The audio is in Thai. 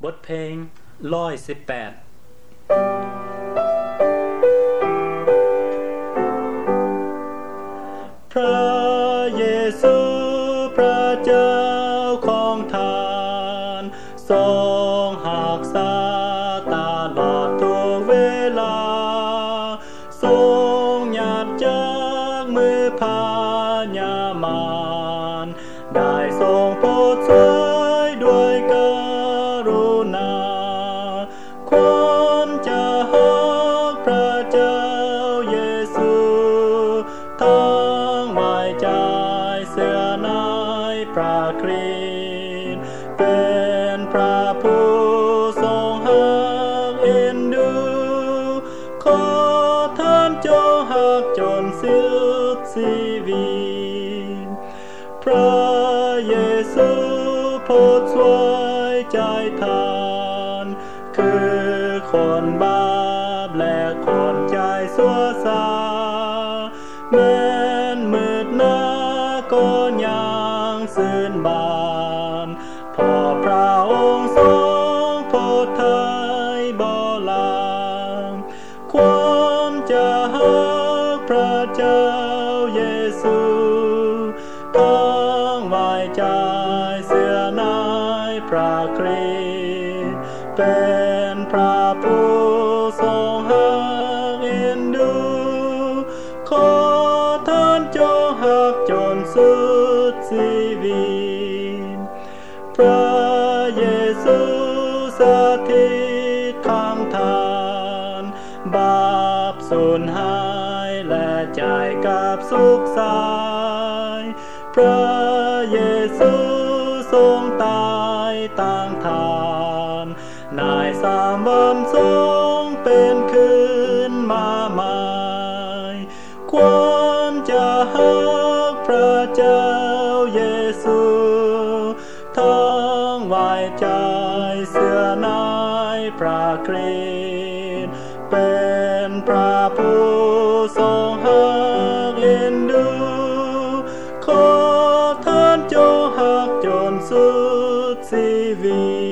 บทเพลง118พระเยซูพระเจ้าของทานทรงหักษาตลอดทุกเวลาทรงหยัดจากมือพญามารได้ทรงโปรดช่วยด้วยกรุณาควรจะฮักพระเจ้าเยซูทั้งไว้ใจเสื่อในพระคริสต์เป็นพระผู้ทรงฮักเอ็นดูขอท่านจงฮักจนสุดชีวิตพระเยซูโปรดช่วยใจท่านคือคนบาปและคนใจชั่วซาแม้นมืดหน้าก็ยังชื่นบานพอพระองค์ทรงโปรดไถ่บ่ลางควรจะฮักพระเจ้าเยซูทั้งไว้ใจเสื่อในพระคริสต์เป็นพระผู้ทรงฮักเอ็นดูขอท่านจงฮักจนสุดชีวิตพระเยซูสถิตข้างทานบาปสูญหายและใจกับสุขสายพระเยซูทรงตายต่างทานใน3 วันทรงเป็นคืนมาใหม่ควรจะฮักพระเจ้าเยซูทั้งไว้ใจเสื่อในพระคริสต์เป็นพระผู้ทรงฮักเอ็นดูขอท่านจงฮักจนสุดชีวิต